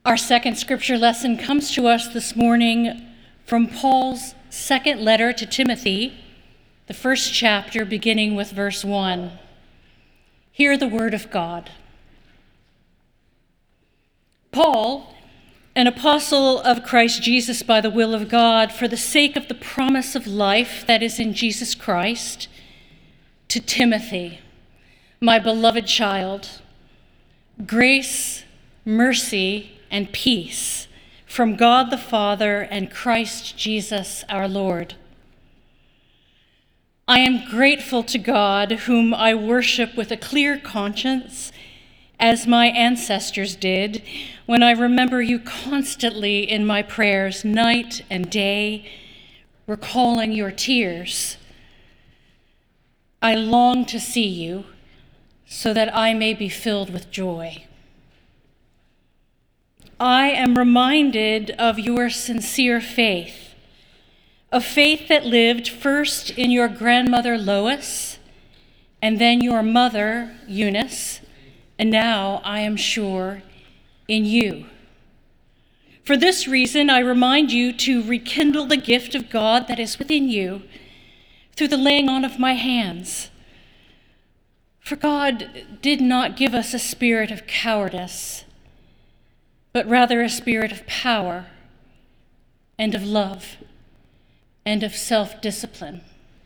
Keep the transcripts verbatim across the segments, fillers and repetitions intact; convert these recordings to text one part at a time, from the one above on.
Our second scripture lesson comes to us this morning from Paul's second letter to Timothy, the first chapter beginning with verse one. Hear the word of God. Paul, an apostle of Christ Jesus by the will of God, for the sake of the promise of life that is in Jesus Christ, to Timothy, my beloved child, grace, mercy, and peace from God the Father and Christ Jesus our Lord. I am grateful to God, whom I worship with a clear conscience, as my ancestors did, when I remember you constantly in my prayers, night and day, recalling your tears. I long to see you, so that I may be filled with joy. I am reminded of your sincere faith, a faith that lived first in your grandmother Lois, and then your mother Eunice, and now, I am sure, in you. For this reason, I remind you to rekindle the gift of God that is within you through the laying on of my hands. For God did not give us a spirit of cowardice, but rather a spirit of power and of love and of self-discipline.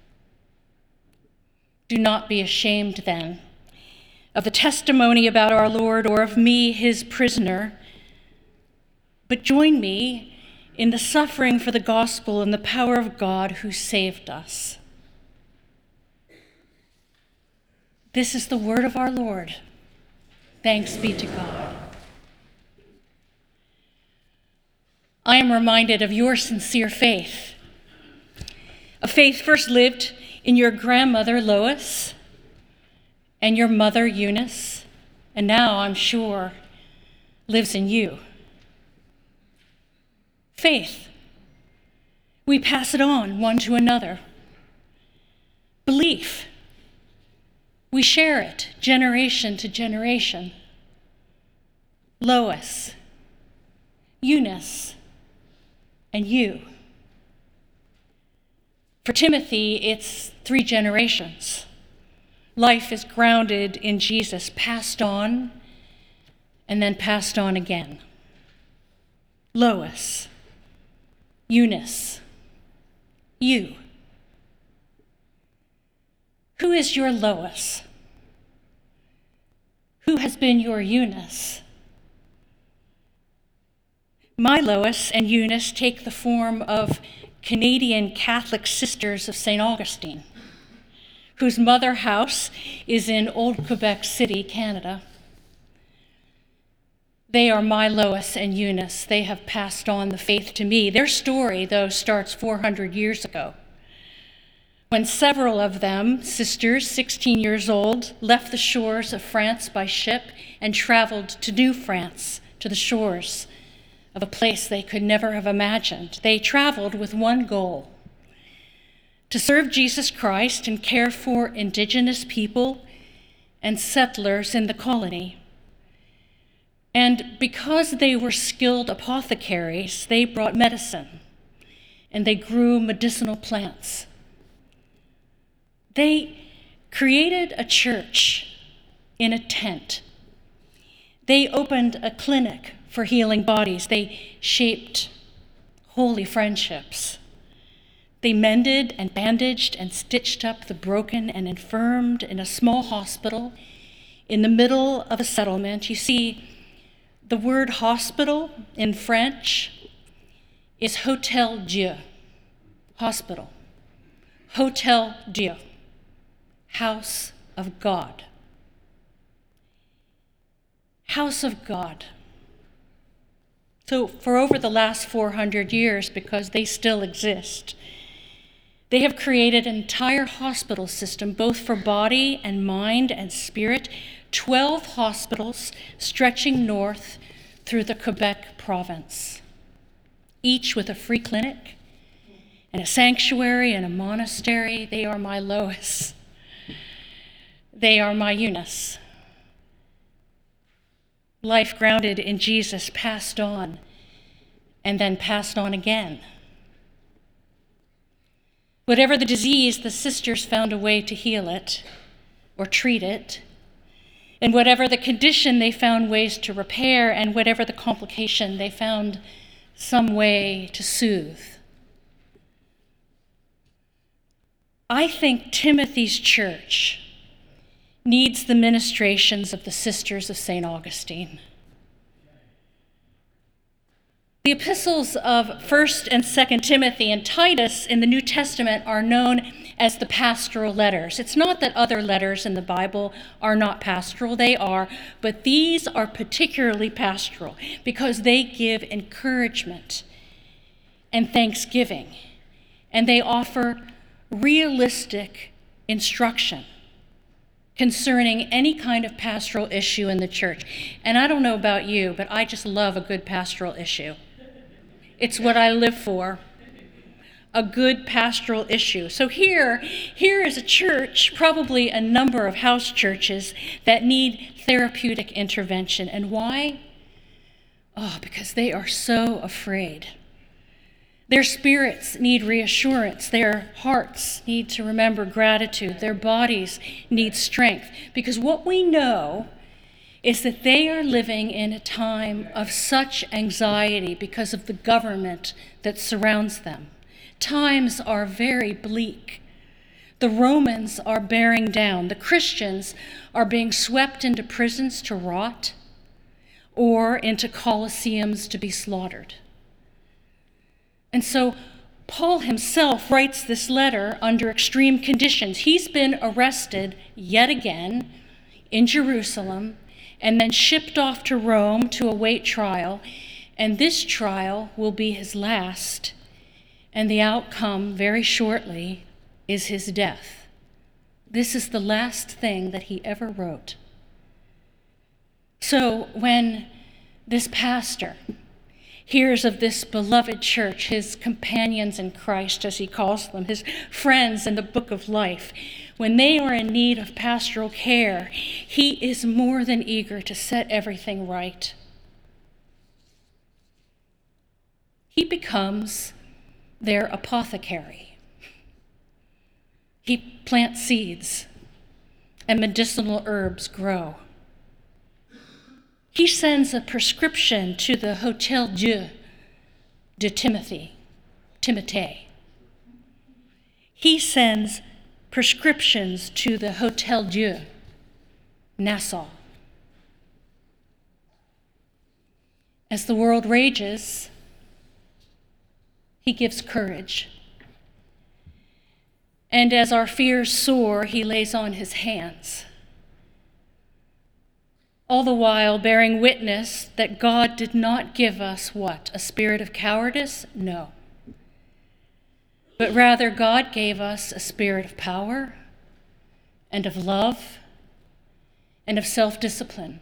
Do not be ashamed, then, of the testimony about our Lord or of me, his prisoner, but join me in the suffering for the gospel and the power of God who saved us. This is the word of our Lord. Thanks be to God. I am reminded of your sincere faith, a faith first lived in your grandmother Lois and your mother Eunice, and now, I'm sure, lives in you. Faith. We pass it on one to another. Belief. We share it generation to generation. Lois, Eunice, and you. For Timothy, it's three generations. Life is grounded in Jesus, passed on, and then passed on again. Lois, Eunice, you. Who is your Lois? Who has been your Eunice? My Lois and Eunice take the form of Canadian Catholic Sisters of Saint Augustine, whose mother house is in Old Quebec City, Canada. They are my Lois and Eunice. They have passed on the faith to me. Their story, though, starts four hundred years ago, when several of them, sisters, sixteen years old, left the shores of France by ship and traveled to New France, to the shores of a place they could never have imagined. They traveled with one goal: to serve Jesus Christ and care for indigenous people and settlers in the colony. And because they were skilled apothecaries, they brought medicine, and they grew medicinal plants. They created a church in a tent. They opened a clinic for healing bodies. They shaped holy friendships. They mended and bandaged and stitched up the broken and infirmed in a small hospital in the middle of a settlement. You see, the word hospital in French is Hôtel Dieu, hospital. Hôtel Dieu, house of God. House of God. So for over the last four hundred years, because they still exist, they have created an entire hospital system, both for body and mind and spirit, twelve hospitals stretching north through the Quebec province, each with a free clinic and a sanctuary and a monastery. They are my Lois. They are my Eunice. life grounded in Jesus passed on and then passed on again. Whatever the disease, the sisters found a way to heal it or treat it. And whatever the condition, they found ways to repair, and whatever the complication, they found some way to soothe. I think Timothy's church needs the ministrations of the Sisters of Saint Augustine. The epistles of First and Second Timothy and Titus in the New Testament are known as the pastoral letters. It's not that other letters in the Bible are not pastoral, they are, but these are particularly pastoral because they give encouragement and thanksgiving, and they offer realistic instruction concerning any kind of pastoral issue in the church. And I don't know about you, but I just love a good pastoral issue. It's what I live for, a good pastoral issue. So here, here is a church, probably a number of house churches that need therapeutic intervention. And why? Oh, because they are so afraid. Their spirits need reassurance. Their hearts need to remember gratitude. Their bodies need strength. Because what we know is that they are living in a time of such anxiety because of the government that surrounds them. Times are very bleak. The Romans are bearing down. The Christians are being swept into prisons to rot or into colosseums to be slaughtered. And so Paul himself writes this letter under extreme conditions. He's been arrested yet again in Jerusalem and then shipped off to Rome to await trial. And this trial will be his last, and the outcome very shortly is his death. This is the last thing that he ever wrote. So when this pastor hears of this beloved church, his companions in Christ, as he calls them, his friends in the book of life, when they are in need of pastoral care, he is more than eager to set everything right. He becomes their apothecary. He plants seeds, and medicinal herbs grow. He sends a prescription to the Hôtel Dieu de Timothy, Timothée. He sends prescriptions to the Hôtel Dieu, Nassau. As the world rages, he gives courage. And as our fears soar, he lays on his hands. All the while bearing witness that God did not give us what? A spirit of cowardice? No. But rather God gave us a spirit of power and of love and of self-discipline.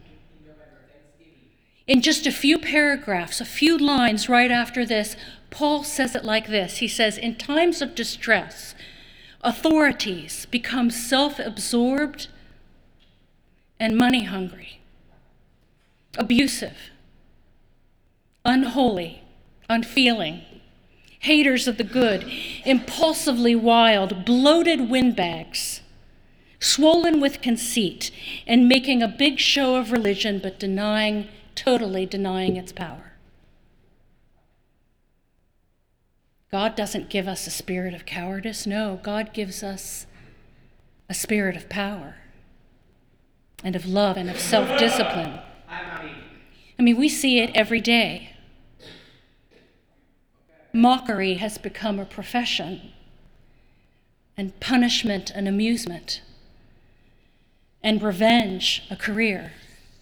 In just a few paragraphs, a few lines right after this, Paul says it like this. He says, in times of distress, authorities become self-absorbed and money-hungry, abusive, unholy, unfeeling, haters of the good, impulsively wild, bloated windbags, swollen with conceit, and making a big show of religion, but denying, totally denying its power. God doesn't give us a spirit of cowardice. No, God gives us a spirit of power and of love and of self-discipline. I mean, we see it every day. Mockery has become a profession, and punishment an amusement, and revenge a career.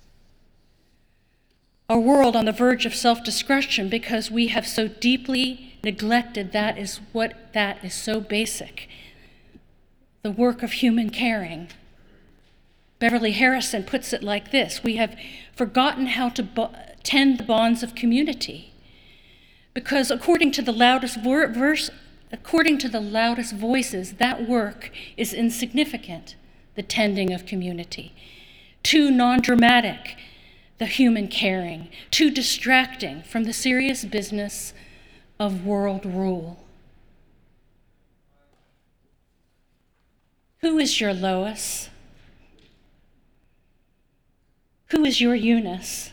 Our world on the verge of self-destruction because we have so deeply neglected that is what that is so basic. The work of human caring. Beverly Harrison puts it like this: we have forgotten how to bo- tend the bonds of community. Because according to the loudest vo- verse, according to the loudest voices, that work is insignificant, the tending of community. Too non-dramatic, the human caring, too distracting from the serious business of world rule. Who is your Lois? Who is your Eunice?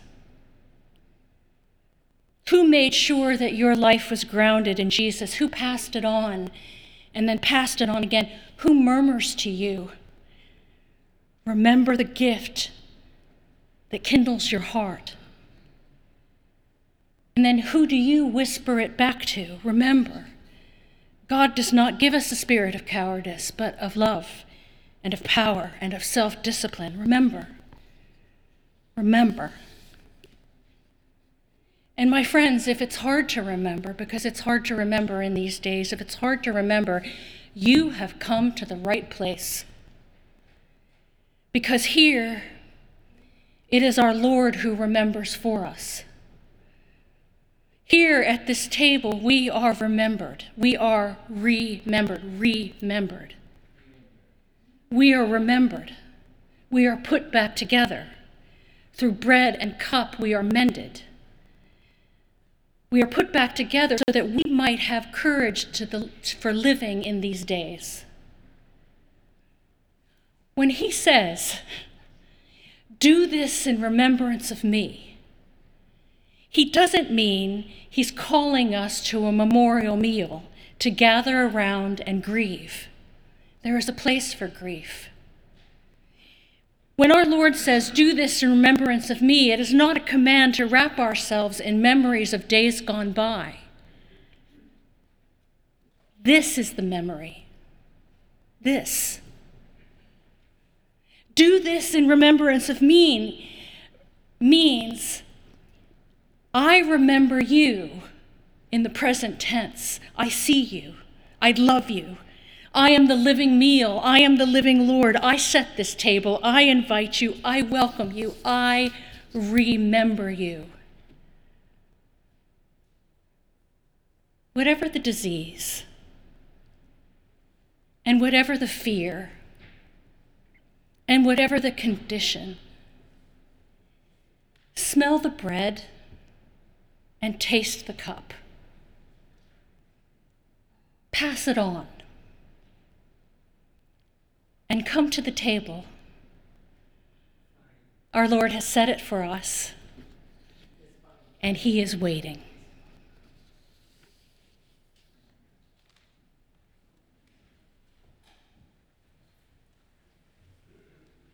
Who made sure that your life was grounded in Jesus? Who passed it on and then passed it on again? Who murmurs to you? Remember the gift that kindles your heart. And then who do you whisper it back to? Remember, God does not give us a spirit of cowardice, but of love and of power and of self-discipline. Remember, remember. And my friends, if it's hard to remember, because it's hard to remember in these days, if it's hard to remember, you have come to the right place. Because here, it is our Lord who remembers for us. Here at this table, we are remembered. We are remembered, remembered. We are remembered. We are put back together. Through bread and cup, we are mended. We are put back together so that we might have courage to the, for living in these days. When he says, "Do this in remembrance of me," he doesn't mean he's calling us to a memorial meal to gather around and grieve. There is a place for grief. When our Lord says, "Do this in remembrance of me," it is not a command to wrap ourselves in memories of days gone by. This is the memory. This. Do this in remembrance of me means I remember you in the present tense. I see you. I love you. I am the living meal. I am the living Lord. I set this table. I invite you. I welcome you. I remember you. Whatever the disease and whatever the fear and whatever the condition, smell the bread and taste the cup. Pass it on. And come to the table. Our Lord has set it for us, and he is waiting.